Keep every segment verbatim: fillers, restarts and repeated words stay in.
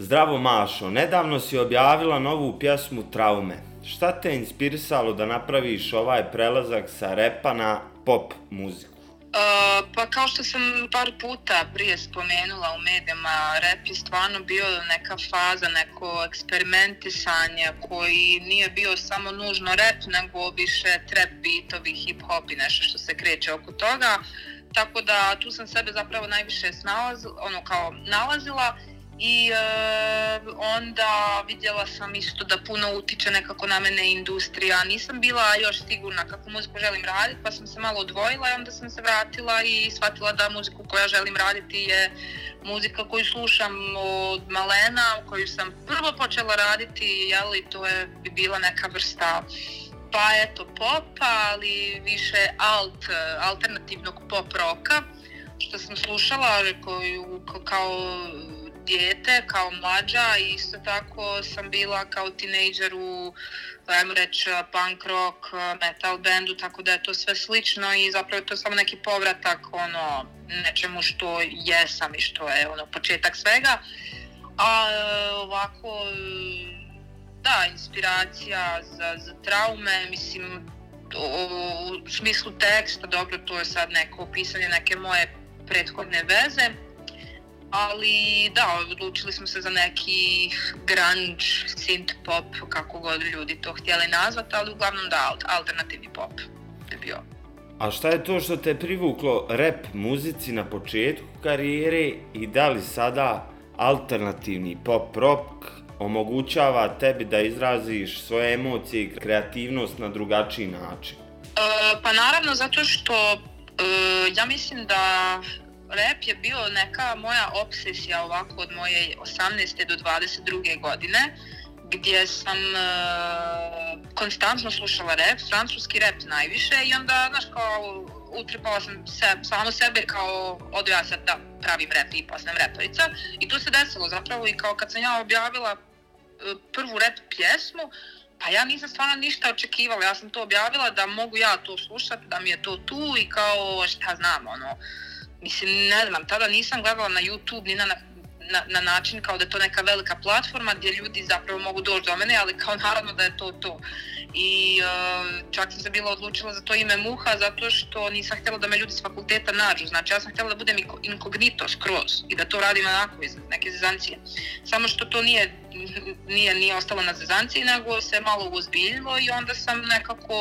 Zdravo Mašo, nedavno si objavila novu pjesmu Traume. Šta te je inspirisalo da napraviš ovaj prelazak sa repa na pop muziku? Uh, pa kao što sam par puta prije spomenula u medijima, rap je stvarno bio neka faza, neko eksperimentisanje koji nije bio samo nužno rap, nego više trap beatovi, hip hop i nešto što se kreće oko toga. Tako da tu sam sebe zapravo najviše snalazila, ono kao nalazila i e, onda vidjela sam isto da puno utiče nekako na mene industrija. Nisam bila još sigurna kakvu muziku želim raditi, pa sam se malo odvojila i onda sam se vratila i shvatila da muziku koju ja želim raditi je muzika koju slušam od malena, koju sam prvo počela raditi, jeli, to je bi bila neka vrsta pa eto popa, ali više alt, alternativnog pop roka, što sam slušala koju, kao dijete, kao mlađa i isto tako sam bila kao tinejdžer u, ajmo reći, punk rock, metal bandu, tako da je to sve slično i zapravo to je samo neki povratak ono, nečemu što jesam i što je ono, početak svega. A ovako, da, inspiracija za, za Traume, mislim, u smislu teksta, dobro, to je sad neko pisanje neke moje prethodne veze, ali da, odlučili smo se za neki grunge, synth pop, kako god ljudi to htjeli nazvati, ali uglavnom da, alternativni pop je bio. A šta je to što te privuklo rap muzici na početku karijere i da li sada alternativni pop rock omogućava tebi da izraziš svoje emocije i kreativnost na drugačiji način? E, pa naravno zato što e, ja mislim da rap je bio neka moja obsesija ovako od moje osamnaeste do dvadeset druge godine, gdje sam e, konstantno slušala rap, francuski rap najviše i onda, znaš, kao utripala sam se, samo sebe kao odo ja sad da pravim rap i postanem raperica i to se desilo zapravo i kao kad sam ja objavila prvu rap pjesmu, pa ja nisam stvarno ništa očekivala, ja sam to objavila da mogu ja to slušati, da mi je to tu i kao šta znam, ono, mislim, ne znam, tada nisam gledala na YouTube ni na, na, na način kao da je to neka velika platforma gdje ljudi zapravo mogu doći do mene, ali kao naravno da je to to. I uh, čak sam se bila odlučila za to ime Muha zato što nisam htjela da me ljudi s fakulteta nađu, znači ja sam htjela da budem inkognito skroz i da to radim onako iz neke zezancije. Samo što to nije, nije, nije ostalo na zezancije, nego se malo uozbiljilo i onda sam nekako,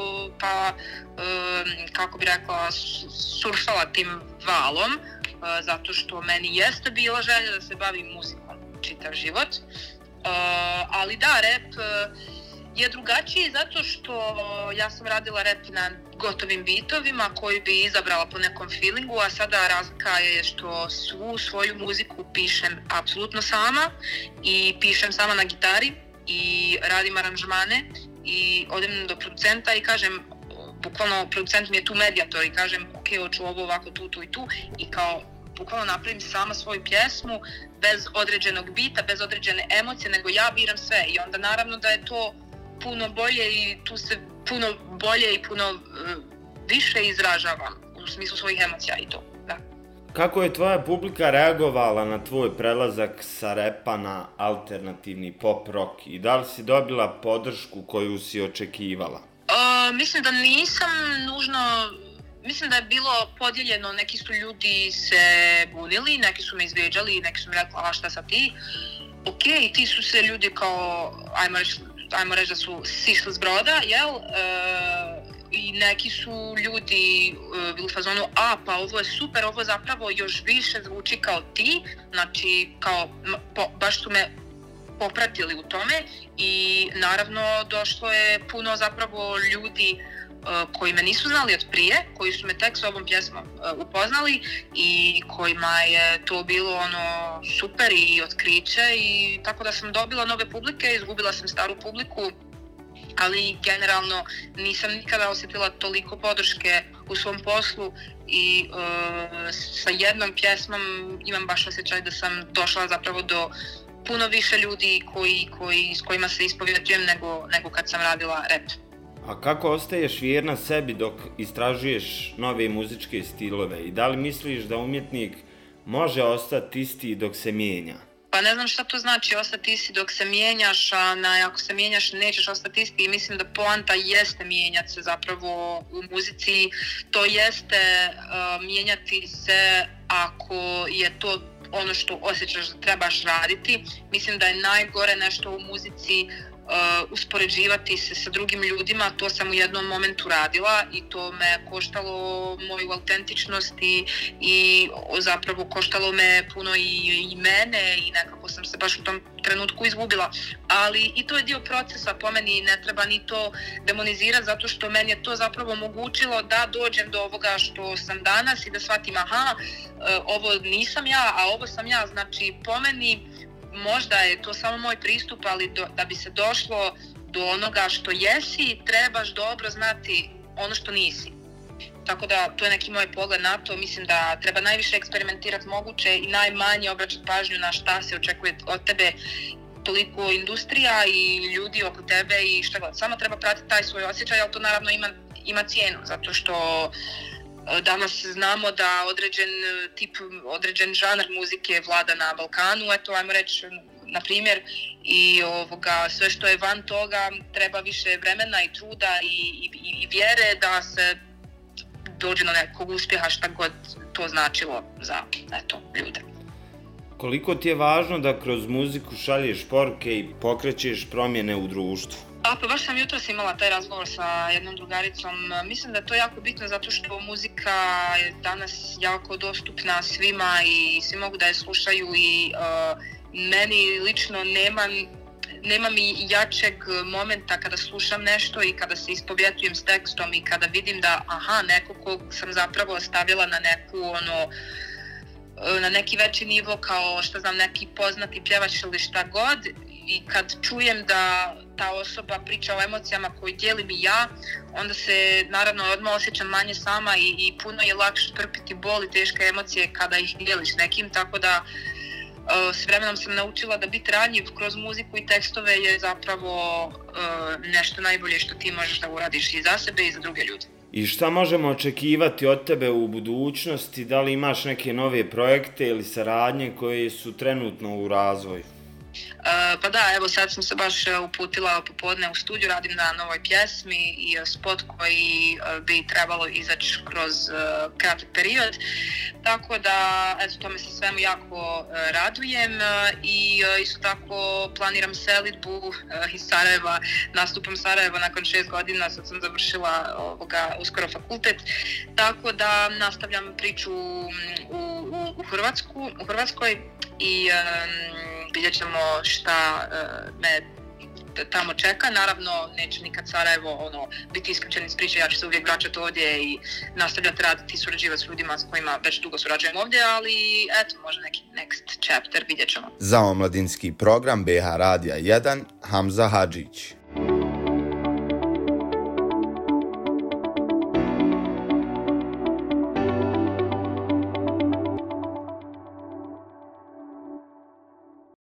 pa uh, kako bi rekla, surfala tim valom, uh, zato što meni jeste bila želja da se bavim muzikom čitav život. Uh, ali da, rap uh, je drugačiji zato što ja sam radila rap na gotovim bitovima koji bi izabrala po nekom feelingu, a sada razlika je što svu svoju muziku pišem apsolutno sama i pišem sama na gitari i radim aranžmane i odem do producenta i kažem, bukvalno producent mi je tu medijator i kažem ok, hoću ovo ovako tu, tu i tu i kao bukvalno napravim sama svoju pjesmu bez određenog bita, bez određene emocije, nego ja biram sve i onda naravno da je to puno bolje i tu se puno bolje i puno uh, više izražavam u smislu svojih emocija i to, da. Kako je tvoja publika reagovala na tvoj prelazak sa repa na alternativni pop rock i da li si dobila podršku koju si očekivala? Uh, mislim da nisam nužno, mislim da je bilo podijeljeno, neki su ljudi se bunili, neki su me izvrijeđali, neki su mi rekli, a šta sad ti? Ok, ti su se ljudi kao, ajmo reći, ajmo reći da su sišli s broda, jel? E, I neki su ljudi e, bili u fazonu, a pa ovo je super, ovo zapravo još više zvuči kao ti, znači kao, po, baš su me popratili u tome i naravno došlo je puno zapravo ljudi koji me nisu znali od prije, koji su me tek s ovom pjesmom upoznali i kojima je to bilo ono super i otkriće i tako da sam dobila nove publike, izgubila sam staru publiku, ali generalno nisam nikada osjetila toliko podrške u svom poslu i uh, sa jednom pjesmom imam baš osjećaj da sam došla zapravo do puno više ljudi koji, koji, s kojima se ispovjeđujem nego, nego kad sam radila rap. A kako ostaješ vjerna sebi dok istražuješ nove muzičke stilove i da li misliš da umjetnik može ostati isti dok se mijenja? Pa ne znam šta to znači ostati isti dok se mijenjaš, a na, ako se mijenjaš nećeš ostati isti i mislim da poanta jeste mijenjati se zapravo u muzici, to jeste uh, mijenjati se ako je to ono što osjećaš da trebaš raditi. Mislim da je najgore nešto u muzici Uh, uspoređivati se sa drugim ljudima, to sam u jednom momentu radila i to me koštalo moju autentičnost i, i zapravo koštalo me puno i, i mene i nekako sam se baš u tom trenutku izgubila, ali i to je dio procesa, po meni ne treba ni to demonizirati zato što meni je to zapravo omogućilo da dođem do ovoga što sam danas i da shvatim aha, uh, ovo nisam ja, a ovo sam ja, znači po meni možda je to samo moj pristup, ali do, da bi se došlo do onoga što jesi, trebaš dobro znati ono što nisi. Tako da to je neki moj pogled na to. Mislim da treba najviše eksperimentirati moguće i najmanje obraćati pažnju na šta se očekuje od tebe, toliko industrija i ljudi oko tebe i šta god. Samo treba pratiti taj svoj osjećaj, ali to naravno ima, ima cijenu, zato što danas znamo da određen tip, određen žanr muzike vlada na Balkanu, eto, ajmo reći, na primjer, i ovoga, sve što je van toga treba više vremena i truda i, i, i vjere da se dođe do nekog uspjeha, šta god to značilo za, eto, ljude. Koliko ti je važno da kroz muziku šalješ poruke i pokrećeš promjene u društvu? A, pa baš sam jutros imala taj razgovor sa jednom drugaricom. Mislim da je to jako bitno zato što muzika je danas jako dostupna svima i svi mogu da je slušaju i uh, meni lično nema, nema mi jačeg momenta kada slušam nešto i kada se ispovjetujem s tekstom i kada vidim da aha, neko kog sam zapravo stavila na neku ono na neki veći nivo kao što znam neki poznati pjevač ili šta god i kad čujem da ta osoba priča o emocijama koje dijelim i ja, onda se naravno odmah osjećam manje sama i, i puno je lakše trpiti bol i teške emocije kada ih dijeliš nekim, tako da uh, s vremenom sam naučila da biti ranjiv kroz muziku i tekstove je zapravo uh, nešto najbolje što ti možeš da uradiš i za sebe i za druge ljude. I šta možemo očekivati od tebe u budućnosti? Da li imaš neke nove projekte ili saradnje koje su trenutno u razvoju? Uh, pa da, evo sad sam se baš uputila popodne u studiju, radim na novoj pjesmi i spot koji uh, bi trebalo izaći kroz uh, kratak period. Tako da, eto, tome se svemu jako uh, radujem uh, i uh, isto tako planiram selidbu uh, iz Sarajeva, nastupam Sarajeva nakon šest godina, sad sam završila ovoga, uskoro fakultet. Tako da nastavljam priču u, u, u, Hrvatsku, u Hrvatskoj i um, vidjet ćemo šta uh, me tamo čeka. Naravno, neće nikad Sarajevo ono, biti isključen iz priče, ja ću se uvijek vraćati ovdje i nastavljati raditi i surađivati s ljudima s kojima već dugo surađujem ovdje, ali eto, možda neki next chapter, vidjet ćemo. Za omladinski program B H Radija jedan, Hamza Hadžić.